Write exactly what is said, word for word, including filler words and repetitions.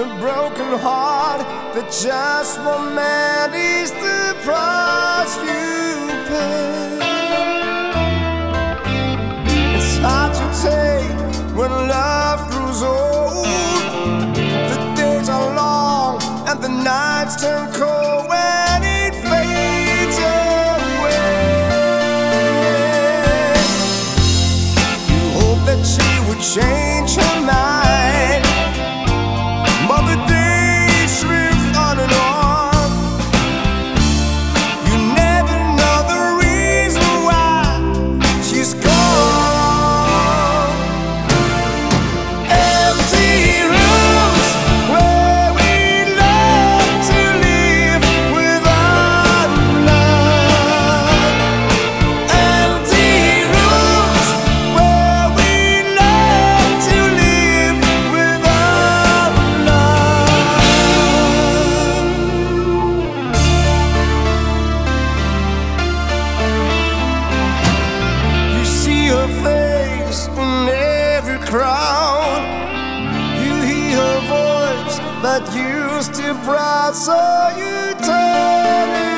a broken heart that just one man is the price you pay. It's hard to take when love grows old. The days are long and the nights turn cold when it fades away. You hope that she would change her mind, but the days slip on and on. You never know the reason why she's gone. Empty rooms where we love to live without love. Empty rooms where we love to live without love. You see her face in every crowd. You hear her voice, but you're still proud, so you turn it